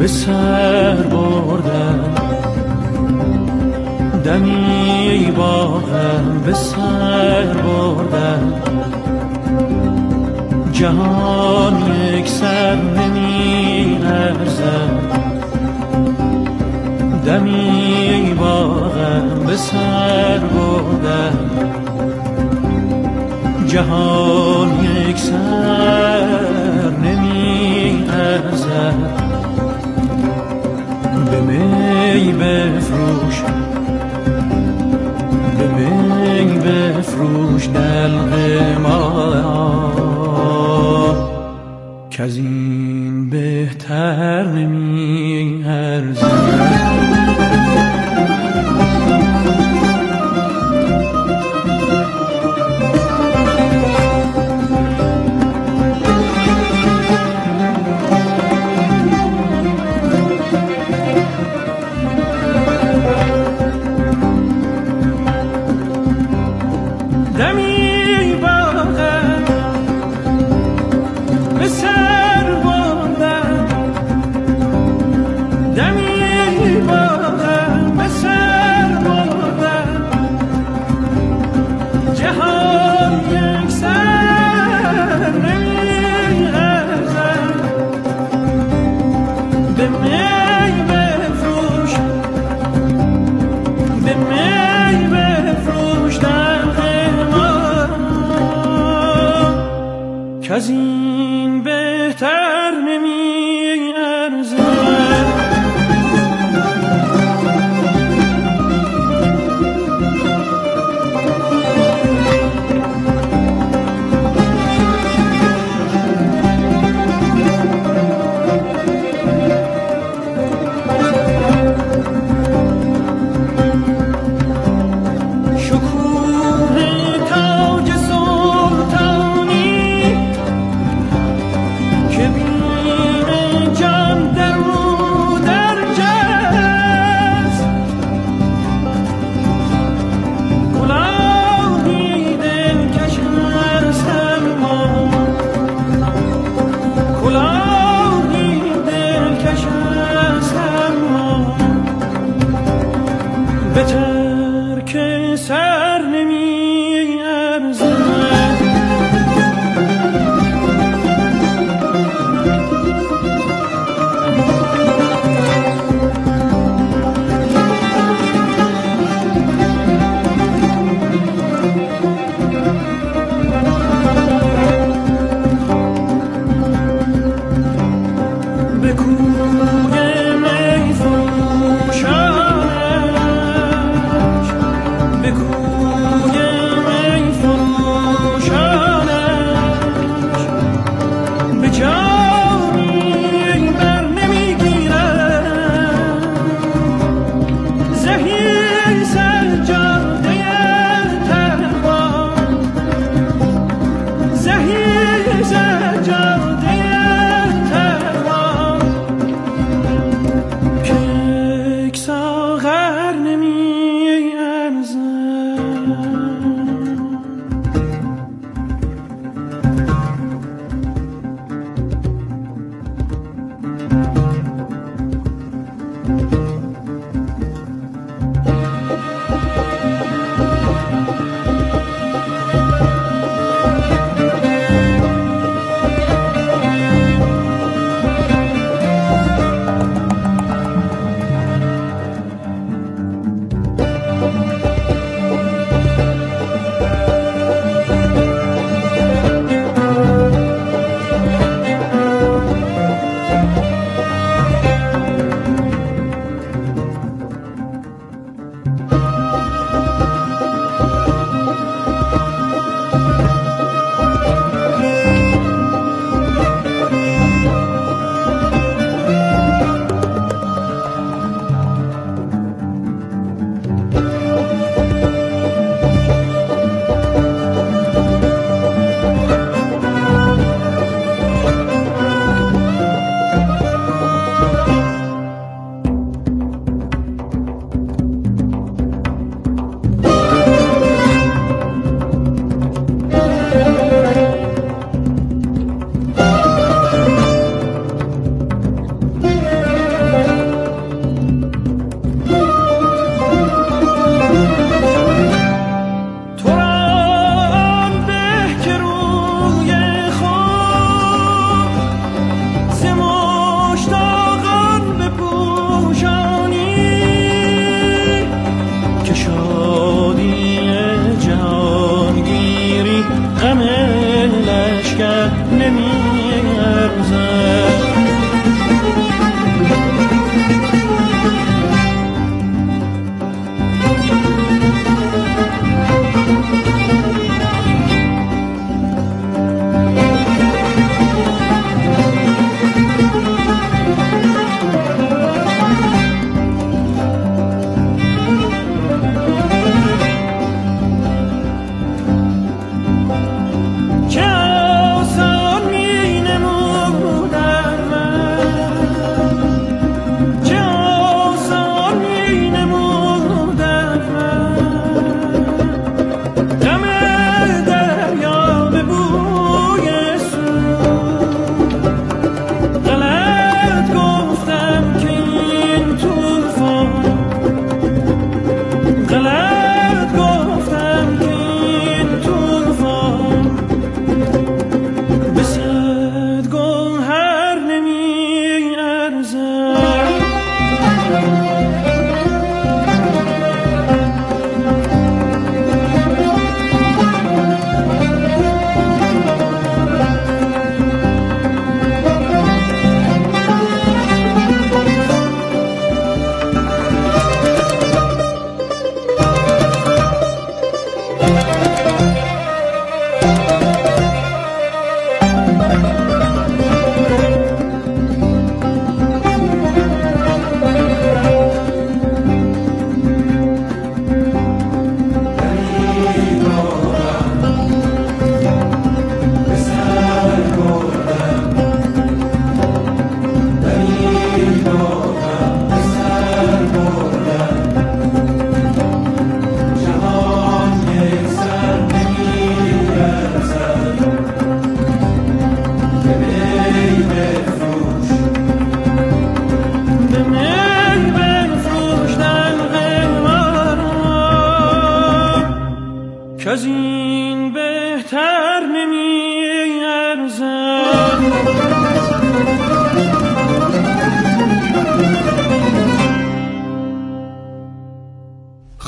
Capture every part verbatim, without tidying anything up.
سر بردم، دمی با غم به سر بردم. جهان یک سر نمی ارزد، دمی با غم به سر بردم. جهان یک سر نمی ارزد، به می بفروش، به می بفروش دلق ما، که از این بهتر نمی ارزد. از این بهتر نمی ارزد.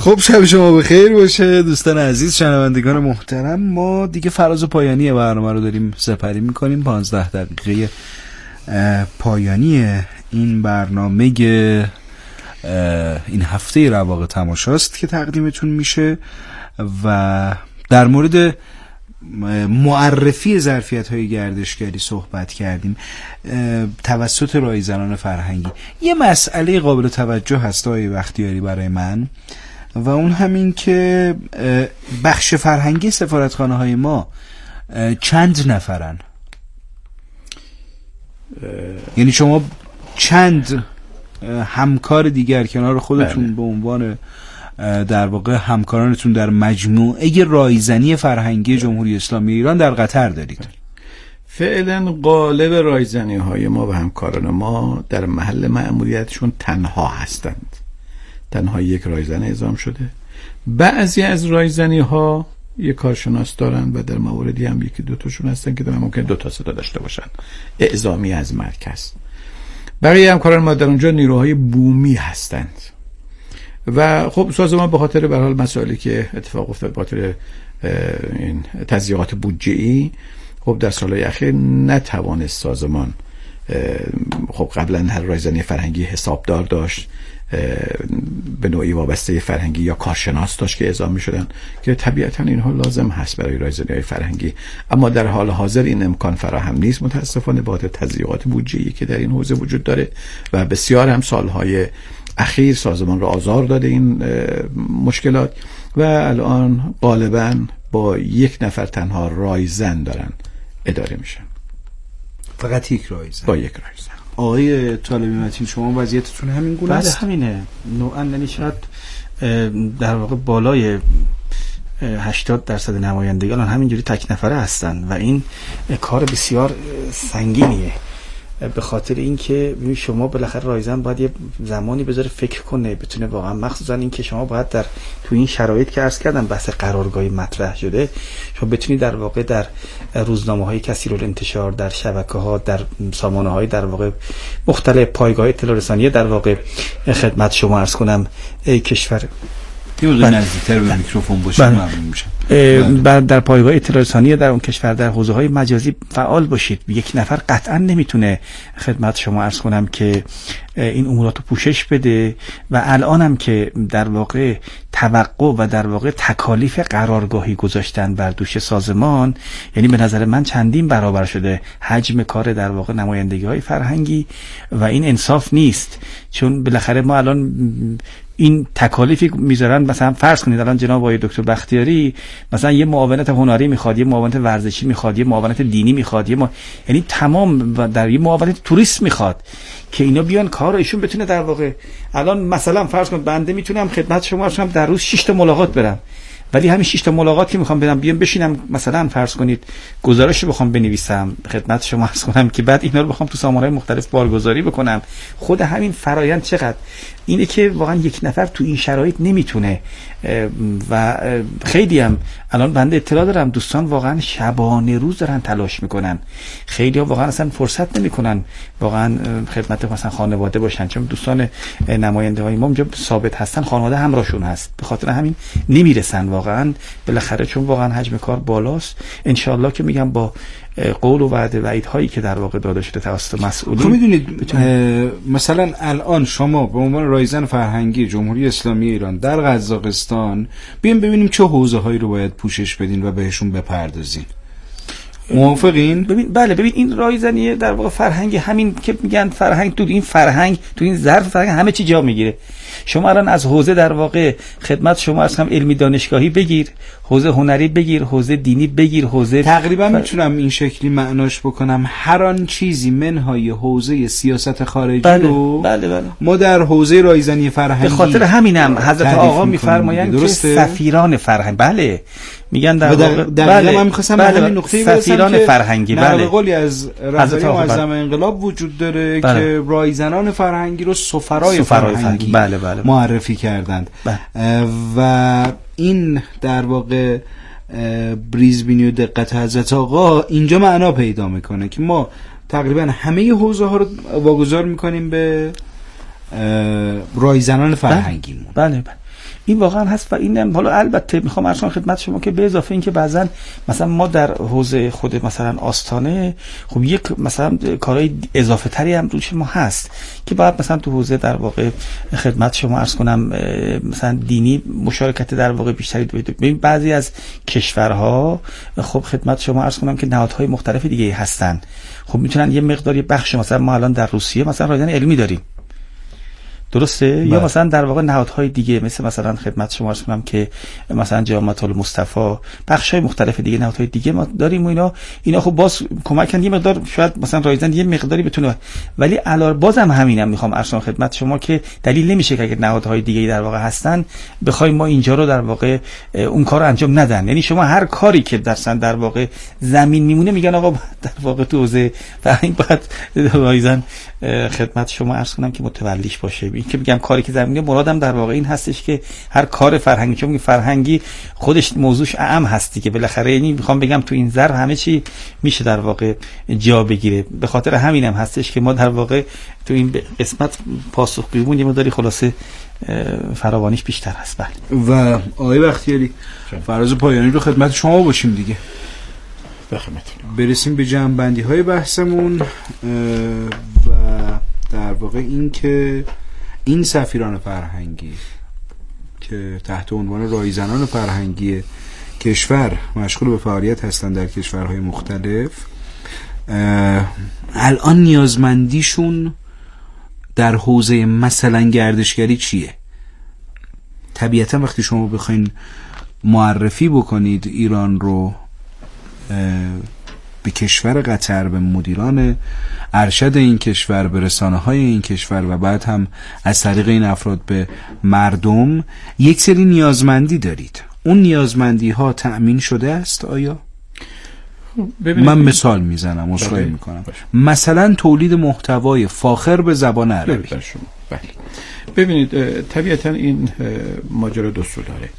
خب شب شما بخیر باشه دوستان عزیز، شنوندگان محترم. ما دیگه فراز پایانی برنامه رو داریم سپری میکنیم. پانزده دقیقه پایانی این برنامه این هفته رواق تماشاست که تقدیمتون میشه و در مورد معرفی ظرفیت‌های گردشگری صحبت کردیم توسط رایزنان فرهنگی. یه مسئله قابل توجه هست آقای بختیاری برای من و اون همین که بخش فرهنگی سفارتخانه‌های ما چند نفرن؟ یعنی شما چند همکار دیگر کنار خودتون بله. به عنوان در واقع همکارانتون در مجموعه رایزنی فرهنگی جمهوری اسلامی ایران در قطر دارید؟ فعلا غالب رایزنی های ما و همکاران ما در محل مأموریتشون تنها هستند. تنها یک رایزن اعزام شده. بعضی از رایزنی ها یک کارشناس دارن و در مواردی هم یکی دو تاشون هستن که ممکن دو تا سه تا داشته باشن اعزامی از مرکز. بقیه همکاران ما در اونجا نیروهای بومی هستند و خب سازمان به خاطر به حال مسائلی که اتفاق افتاد، به خاطر این تضییقات بودجه‌ای، خب در سالهای اخیر نتوانست سازمان، خب قبلا هر رایزنی فرهنگی حسابدار داشت، به نوعی وابسته فرهنگی یا کارشناس داشت که اعزام می‌شدن که طبیعتاً اینها لازم هست برای رایزنی‌های فرهنگی، اما در حال حاضر این امکان فراهم نیست متاسفانه به خاطر تضییقات بودجه‌ای که در این حوزه وجود داره و بسیار هم سالهای اخیر سازمان را آزار داده این مشکلات و الان غالباً با یک نفر تنها رایزن دارن اداره میشن. فقط یک رایزن؟ با یک رایزن. آقای طالبی متین شما وضعیتتون همین گونه است؟ بله همینه نوعا، یعنی شاید در واقع بالای هشتاد درصد نمایندگان همینجوری تک نفره هستن و این کار بسیار سنگینیه، به خاطر اینکه شما بالاخره رایزن باید یه زمانی بذاره فکر کنه، بتونه واقعا، مخصوصا اینکه شما باید در تو این شرایط که عرض کردم بحث قرارگاهی مطرح شده، شما بتونی در واقع در روزنامه‌های کثیرالانتشار، در شبکه‌ها، در سامانه‌های در واقع مختلف، پایگاه اطلاع رسانی در واقع خدمت شما عرض کنم کشور یه مقدار نزدیک‌تر به میکروفون باشید ممنون میشم. بعد در پایگاه اطلاع رسانی در اون کشور در حوزه‌های مجازی فعال باشید. یک نفر قطعا نمیتونه خدمت شما عرض کنم که این امورات رو پوشش بده و الان هم که در واقع توقع و در واقع تکالیف قرارگاهی گذاشتن بر دوش سازمان، یعنی به نظر من چندین برابر شده حجم کار در واقع نمایندگی‌های فرهنگی و این انصاف نیست، چون بالاخره ما الان این تکالیفی میذارن، مثلا فرض کنید الان جناب آقای دکتر بختیاری مثلا یه معاونت هنری میخواد، یه معاونت ورزشی میخواد، یه معاونت دینی میخواد، یه ما... یعنی تمام در یه معاونت توریست میخواد که اینا بیان کار رو ایشون بتونه در واقع، الان مثلا فرض کنید بنده میتونم خدمت شما شما در روز شش تا ملاقات برم، ولی همین شش تا ملاقات که میخوام برم بیام بشینم مثلا فرض کنید گزارش رو بخوام بنویسم خدمت شما عرض کنم که بعد اینا رو بخوام تو سامانه‌های مختلف بارگذاری بکنم، خود همین فرایند چقدر اینه که واقعا یک نفر تو این شرایط نمیتونه و خیلی هم الان بنده اطلاع دارم دوستان واقعا شبانه روز دارن تلاش میکنن، خیلی ها واقعا اصلا فرصت نمیکنن واقعا خدمت مثلا خانواده باشن، چون دوستان نماینده های ما اونجا ثابت هستن خانواده همراهشون هست، به خاطر همین نمیرسن واقعا بالاخره، چون واقعا حجم کار بالاست. انشالله که میگم با قول و وعده وعید هایی که در واقع داده شده توسط مسئولین. خب میدونید مثلا الان شما به عنوان رایزن فرهنگی جمهوری اسلامی ایران در قزاقستان بیایم ببینیم چه حوزه هایی رو باید پوشش بدین و بهشون بپردازین. موافقین؟ ببین بله ببین این رایزنی در واقع فرهنگی، همین که میگن فرهنگ، تو این فرهنگ تو این ظرف فرهنگ همه چی جا میگیره. شما الان از حوزه در واقع خدمت شما از هم علمی دانشگاهی بگیر، حوزه هنری بگیر، حوزه دینی بگیر، حوزه تقریبا فر... میتونم این شکلی معناش بکنم هر آن چیزی منهای حوزه سیاست خارجی بله، رو بله بله. ما در حوزه رایزنی فرهنگی، به خاطر همینم حضرت آقا میفرمایند که سفیران فرهنگ، بله میگن در واقع بله من می‌خواستم به همین نقطه برسم سفیران که فرهنگی، بله بله قولی از رهبری معظم انقلاب وجود داره بله. که رایزنان فرهنگی رو سفرای فرهنگی, فرهنگی. بله بله. معرفی کردند بله. و این در واقع بریزبینی و دقت حضرت آقا اینجا معنا پیدا میکنه که ما تقریبا همه حوزه ها رو واگذار میکنیم به رایزنان فرهنگیمون. بله بله. این واقعا هست. و این حالا البته میخوام عرض کنم خدمت شما که به اضافه این که بعضن مثلا ما در حوزه خود مثلا آستانه خب یک مثلا کارهای اضافه تری هم روش ما هست که بعد مثلا تو حوزه در واقع خدمت شما عرض کنم مثلا دینی مشارکت در واقع بیشتری ببین بعضی از کشورها خب خدمت شما عرض کنم که نهادهای مختلف دیگه هستن، خب میتونن یه مقداری بخش مثلا ما الان در روسیه مثلا رایزن علمی داریم، درسته؟ با. یا مثلا در واقع نهادهای دیگه مثل مثلا خدمت شما عرض کنم که مثلا جامعه المصطفی، بخش‌های مختلف دیگه نهادهای دیگه ما داریم و اینا اینا خب باز کمکن یه مقدار شاید مثلا رایزن یه مقداری بتونه، ولی علاوه بازم همینم میخوام عرض کنم خدمت شما که دلیل نمیشه که اگه نهادهای دیگه در واقع هستن بخوایم ما اینجا رو در واقع اون کارو انجام ندن. یعنی شما هر کاری که درسن در واقع زمین میمونه میگن آقا در واقع تو حوزه فرهنگ باید رایزن خدمت شما عرض کنم که متولیش باشه. این که میگم کاری که زمینه مرادم در واقع این هستش که هر کار فرهنگی، چون فرهنگی خودش موضوعش اعم هستی که بالاخره یعنی میخوام بگم تو این ظرف همه چی میشه در واقع جا بگیره. به خاطر همینم هستش که ما در واقع تو این قسمت پاسخگوییمون یه مقداری خلاصه فراوانیش بیشتر هست. بله. و آقای بختیاری فراز پایانی رو خدمت شما باشیم دیگه. بخدمتتون. برسیم به جمع‌بندی های بحثمون و در واقع این که این سفیران فرهنگی که تحت عنوان رایزنان فرهنگی کشور مشغول به فعالیت هستند در کشورهای مختلف، الان نیازمندیشون در حوزه مثلا گردشگری چیه؟ طبیعتا وقتی شما بخواین معرفی بکنید ایران رو به کشور قطر، به مدیران ارشد این کشور، به رسانه های این کشور و بعد هم از طریق این افراد به مردم، یک سری نیازمندی دارید. اون نیازمندی ها تأمین شده است آیا؟ من مثال میزنم، عذرخواهی میکنم. مثلا تولید محتوای فاخر به زبان عربی. بله. ببینید طبیعتا این ماجرا دو سو داره.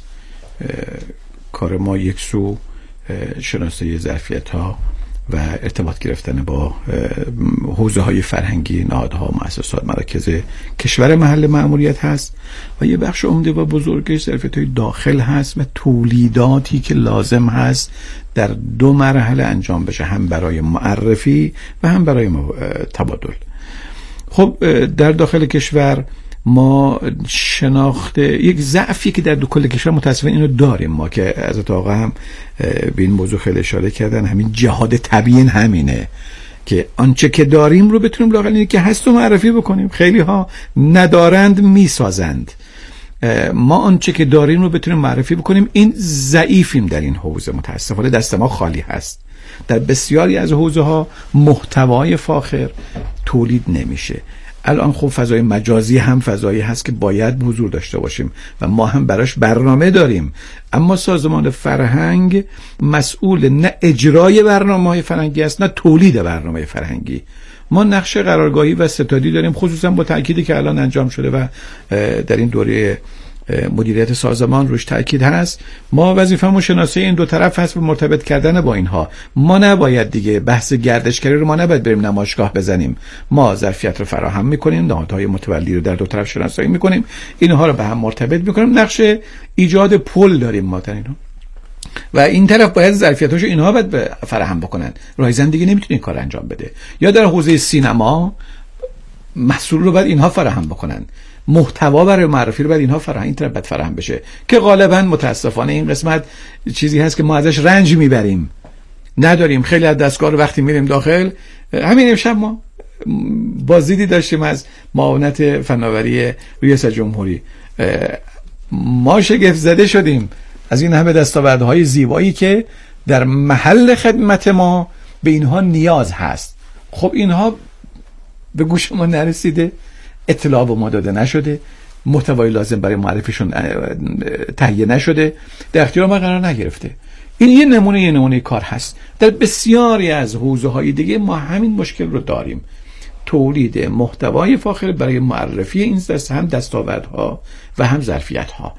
کار ما یک سو شناسایی ظرفیت ها و ارتباط گرفتن با حوزه های فرهنگی، نهادها، مؤسسات، مراکز کشور محل مأموریت هست و یه بخش عمده و بزرگش ظرفیت های داخل هست و تولیداتی که لازم هست در دو مرحله انجام بشه، هم برای معرفی و هم برای تبادل. خب در داخل کشور ما شناخت یک ضعفی که در دو کل کشور متاسفانه اینو داریم ما، که از آقا هم به این موضوع خیلی اشاره کردن، همین جهاد تبیین همینه که آنچه که داریم رو بتونیم لااقل اینه که هست و معرفی بکنیم. خیلی ها ندارند میسازند، ما آنچه که داریم رو بتونیم معرفی بکنیم. این ضعیفیم در این حوزه، متاسفانه دست ما خالی هست. در بسیاری از حوزه ها محتوای فاخر تولید نمیشه. الان خب فضای مجازی هم فضایی هست که باید حضور داشته باشیم و ما هم براش برنامه داریم، اما سازمان فرهنگ مسئول نه اجرای برنامه‌های فرهنگی است نه تولید برنامه فرهنگی. ما نقش قرارگاهی و ستادی داریم، خصوصا با تأکیدی که الان انجام شده و در این دوره مدیریت سازمان روش تأکید هست. ما وظیفه‌مون شناسایی این دو طرف هست و مرتبط کردن با اینها. ما نباید دیگه بحث گردشگری رو ما نباید بریم نمایشگاه بزنیم. ما ظرفیت رو فراهم می‌کنیم، نهادهای متولی رو در دو طرف شناسایی می‌کنیم، اینها رو به هم مرتبط می‌کنیم، نقش ایجاد پل داریم ما در اینها و این طرف باید ظرفیتاشو اینها باید فراهم بکنن. رایزن دیگه نمیتونه این کار انجام بده. یا در حوزه سینما محصول رو باید اینها فراهم بکنن، محتوا برای معرفی رو باید اینها فراهم این طرف باید فراهم بشه، که غالبا متاسفانه این قسمت چیزی هست که ما ازش رنج میبریم، نداریم. خیلی از دستگاه رو وقتی میریم داخل، همین امشب ما بازدیدی داشتیم از معاونت فناوری ریاست جمهوری، ما شگفت زده شدیم از این همه دستاوردهای زیبایی که در محل خدمت ما به اینها نیاز هست. خب اینها به گوش ما نرسیده، اطلاع به ما داده نشده، محتوای لازم برای معرفیشون تهیه نشده، در اختیار ما قرار نگرفته. این یه نمونه یه نمونه کار هست. در بسیاری از حوزه‌های دیگه ما همین مشکل رو داریم. تولید محتوای فاخر برای معرفی این دست هم دستاوردها و هم ظرفیت‌ها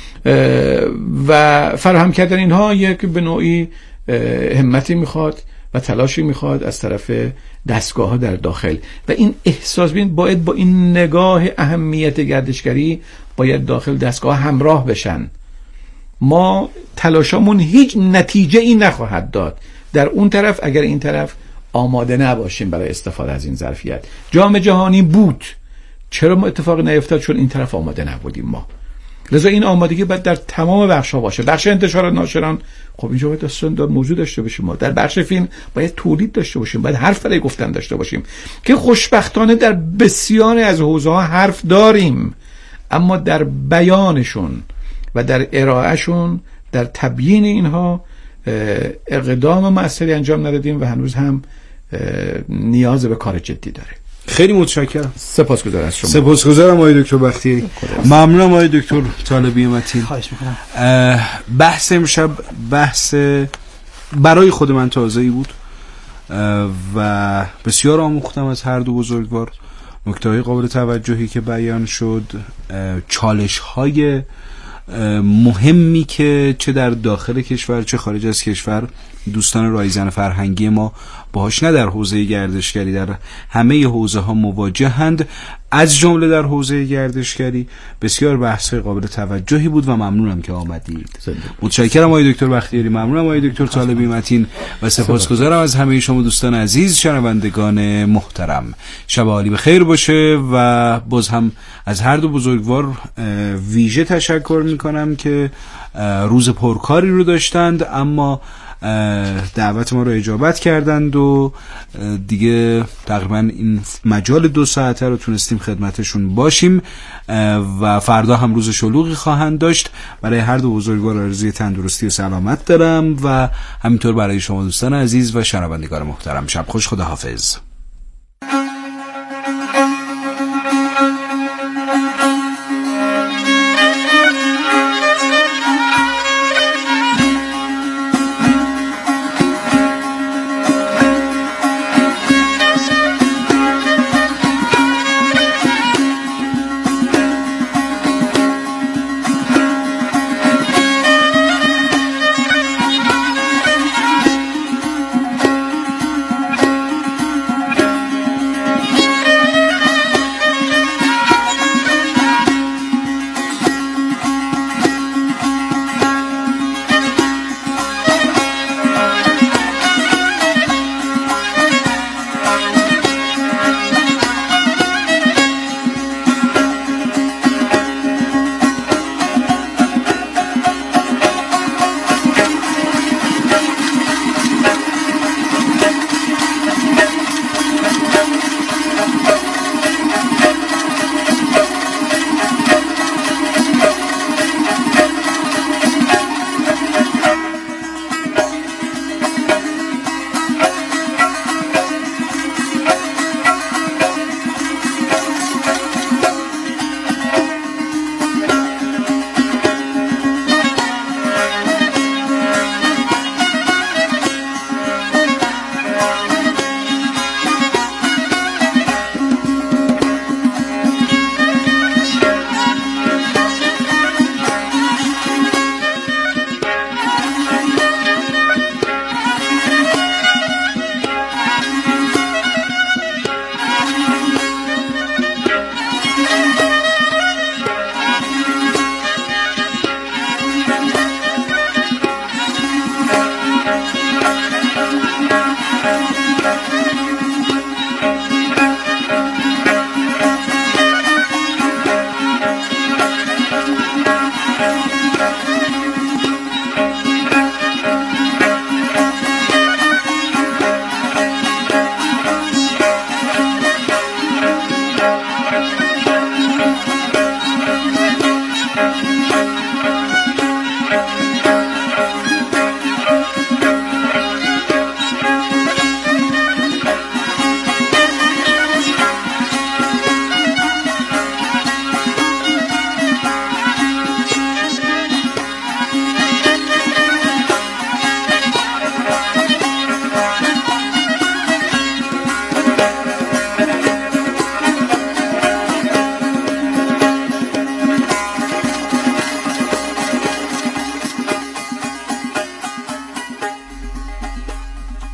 و فراهم کردن اینها یک به نوعی همتی میخواد و تلاشی میخواد از طرف دستگاه ها در داخل و این احساس بین باید با این نگاه اهمیت گردشگری باید داخل دستگاه همراه بشن. ما تلاشمون هیچ نتیجه ای نخواهد داد در اون طرف اگر این طرف آماده نباشیم برای استفاده از این ظرفیت. جام جهانی بود، چرا ما اتفاقی نیفتاد؟ چون این طرف آماده نبودیم ما. لذا این آمادگی باید در تمام بخش‌ها باشه. بخش انتشار ناشران، خب اینجا باید اصلا در موضوع داشته باشیم. ما در بخش فیلم باید تولید داشته باشیم، باید حرف برای گفتن داشته باشیم که خوشبختانه در بسیاری از حوزه‌ها حرف داریم، اما در بیانشون و در ارائهشون، در تبیین اینها اقدام مؤثری انجام ندادیم و هنوز هم نیاز به کار جدی داره. خیلی متشکرم. سپاسگزارم از شما. سپاسگزارم آقای دکتر بختیاری. ممنونم آقای دکتر طالبی متین. خواهش میکنم. بحث امشب بحث برای خود من تازه‌ای بود و بسیار آموختم از هر دو بزرگوار. نکته‌های قابل توجهی که بیان شد، چالش‌های مهمی که چه در داخل کشور چه خارج از کشور دوستان رایزن فرهنگی ما باهاش نه در حوزه گردشگری در همه حوزه ها مواجهند، از جمله در حوزه گردشگری. بسیار بحث قابل توجهی بود و ممنونم که آمدید. متشکرم آقای دکتر بختیاری، ممنونم آقای دکتر طالبی متین و سپاسگزارم از همه شما دوستان عزیز شنوندگان محترم. شب عالی بخیر باشه و باز هم از هر دو بزرگوار ویژه تشکر میکنم که روز پرکاری رو داشتند اما دعوت ما رو اجابت کردند و دیگه تقریبا این مجال دو ساعته رو تونستیم خدمتشون باشیم و فردا هم روز شلوغی خواهند داشت. برای هر دو بزرگوار آرزوی تندرستی و سلامت دارم و همینطور برای شما دوستان عزیز و شنوندگان محترم. شب خوش، خدا حافظ.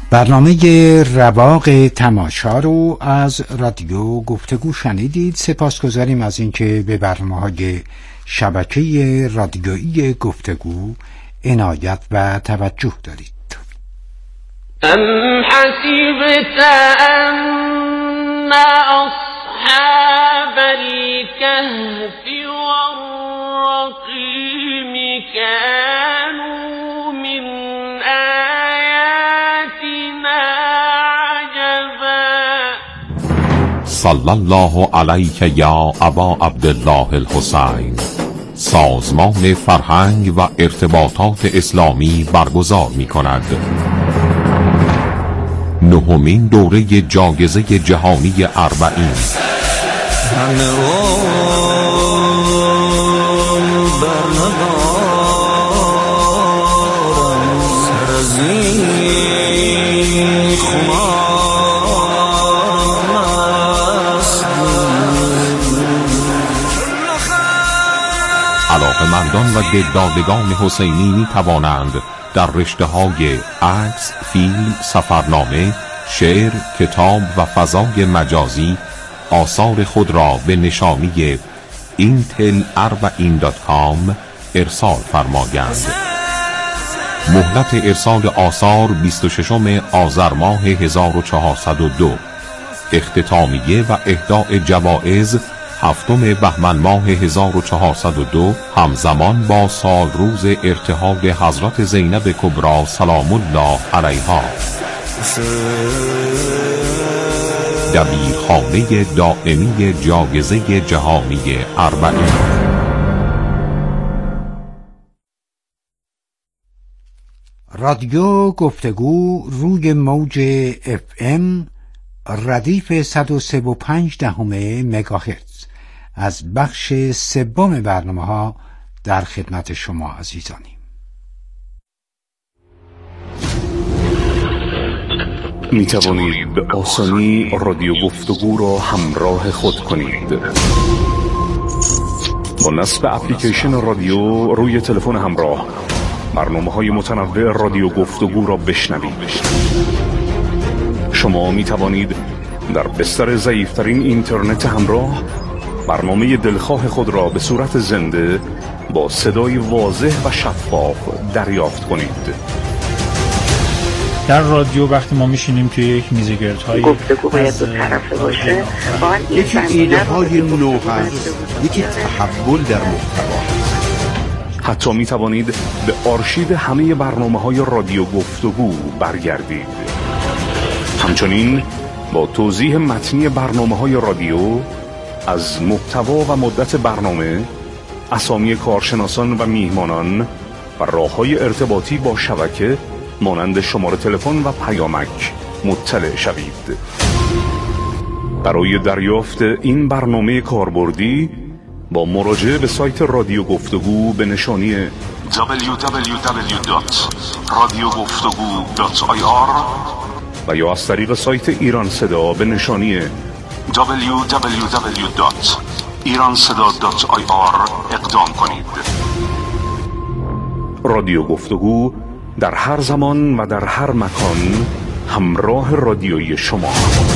برنامه رواق تماشا رو از رادیو گفتگو شنیدید. سپاسگزاریم از اینکه به برنامه‌های شبکه رادیویی گفتگو عنایت و توجه دارید. ام حسبت ان اصحاب الكهف والرقیم كانوا من آیاتنا عجبا. صلی الله علیک یا ابا عبدالله الحسین. سازمان فرهنگ و ارتباطات اسلامی برگزار می کند نهمین دوره جایزه جهانی اربعین. علاقه‌مندان و دلدادگان حسینی می توانند در رشته‌های عکس، فیلم، سفرنامه، شعر، کتاب و فضای مجازی آثار خود را به نشانی اینتل اربعین دات کام ارسال فرمایند. مهلت ارسال آثار بیست و ششم آذر ماه هزار و چهارصد و دو. اختتامیه و اهداء جوایز هفتم بهمن ماه هزار و چهارصد و دو، همزمان با سال روز ارتحال حضرت زینب کبری سلام الله علیها. دبیرخانه دائمی جایزه جهانی اربعین. رادیو گفتگو روی موج اف ام ردیف صد و سه و پنج دهم مگاهرتز از بخش سوم برنامه ها در خدمت شما عزیزانیم. می توانید به آسانی رادیو گفتگو را همراه خود کنید. با نصب اپلیکیشن رادیو روی تلفن همراه برنامه های متنوع رادیو گفتگو را بشنوید. شما می توانید در بستر ضعیفترین اینترنت همراه برنامه دلخواه خود را به صورت زنده با صدای واضح و شفاف دریافت کنید. در رادیو وقتی ما میشینیم توی یک میزگردهای گفتگو باید دو طرفه باشه. یکی ایده های نو هست، یکی تحول در محتوا. حتی می توانید به آرشیو همه برنامه های رادیو گفتگو برگردید. همچنین با توضیح متنی برنامه های رادیو از محتوا و مدت برنامه، اسامی کارشناسان و میهمانان و راه‌های ارتباطی با شبکه مانند شماره تلفن و پیامک مطلع شوید. برای دریافت این برنامه کاربردی با مراجعه به سایت رادیو گفتگو به نشانی دبلیو دبلیو دبلیو دات رادیو گفتگو دات آی آر و یا از طریق سایت ایران صدا به نشانی دبلیو دبلیو دبلیو دات ایران صدا دات آی آر اقدام کنید. رادیو گفتگو در هر زمان و در هر مکان همراه رادیویی شما.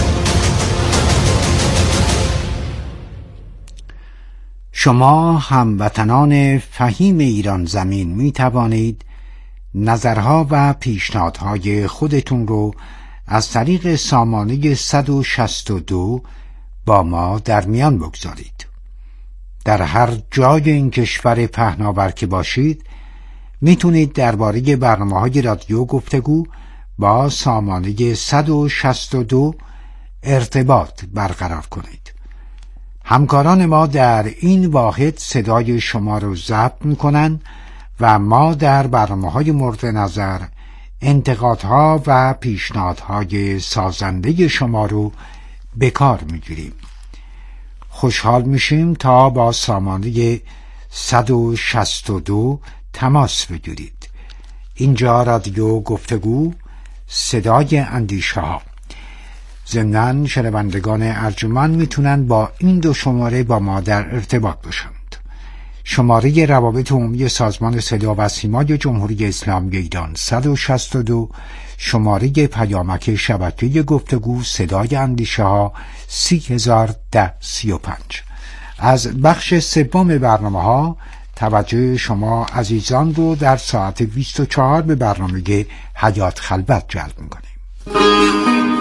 شما هموطنان فهیم ایران زمین می توانید نظرها و پیشنهادهای خودتون رو از طریق سامانه صد و شصت و دو با ما در میان بگذارید. در هر جای این کشور پهناور که باشید میتونید درباره برنامه‌های رادیو گفتگو با سامانه صد و شصت و دو ارتباط برقرار کنید. همکاران ما در این واحد صدای شما رو ضبط میکنن و ما در برنامه‌های مورد نظر انتقادها و پیشنهادهای سازنده شما رو به کار میگیریم. خوشحال میشیم تا با سامانه صد و شصت و دو تماس بگیرید. اینجا رادیو گفتگو، صدای اندیشه ها. ضمناً شنوندگان ارجمند میتونن با این دو شماره با ما در ارتباط باشند. شماره روابط عمومی سازمان صدا و سیمای جمهوری اسلامی ایران صد و شصت و دو شماره پیامک شبکه گفتگو صدای اندیشه ها سی هزار ده سی و پنج. از بخش سوم برنامه ها توجه شما عزیزان رو در ساعت بیست و چهار به برنامه حیات خلوت جلب می‌کنیم.